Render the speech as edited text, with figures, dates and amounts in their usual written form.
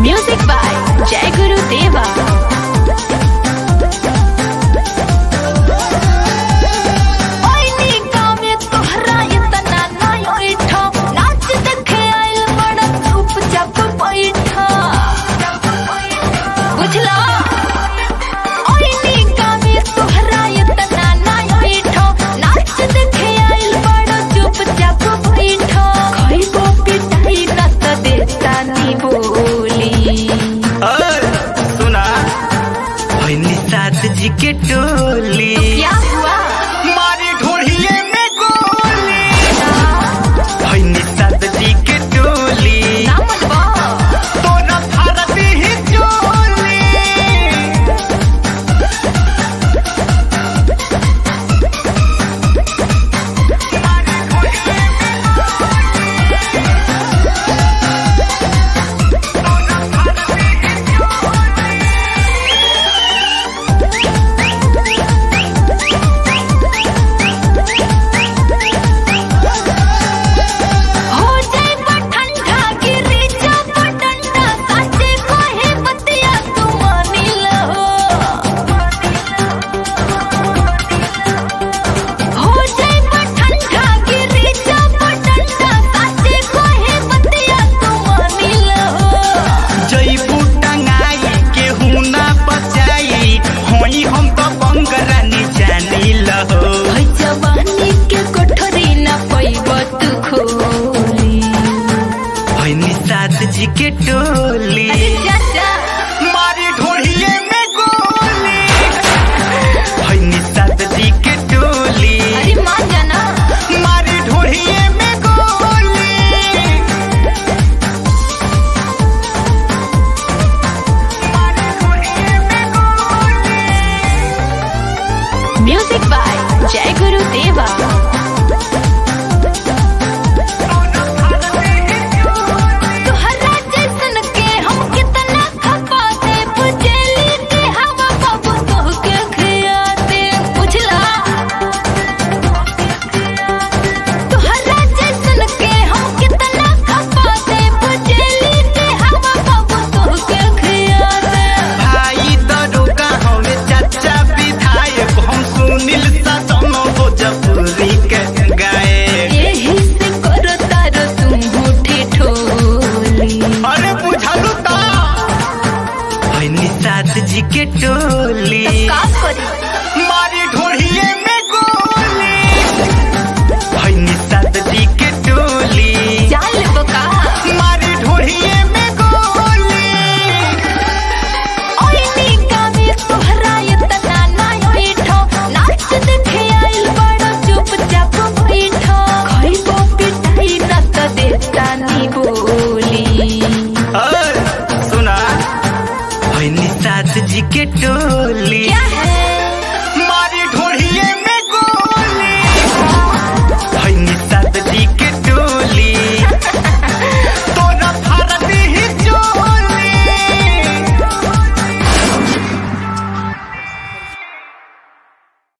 Music by जय गुरु देवा। जी के टोली क्या हुआ? मारी ढोढ़िए में गोली भैनी सात जी के टोली तोरा भारत ही चोली। जी के टोली मारी ढोढ़िए में गोली भैनी सात जी के टोली मारी ढोढ़िए में गोली। म्यूजिक बाय जय गुरु देवा। जी के टोली का करी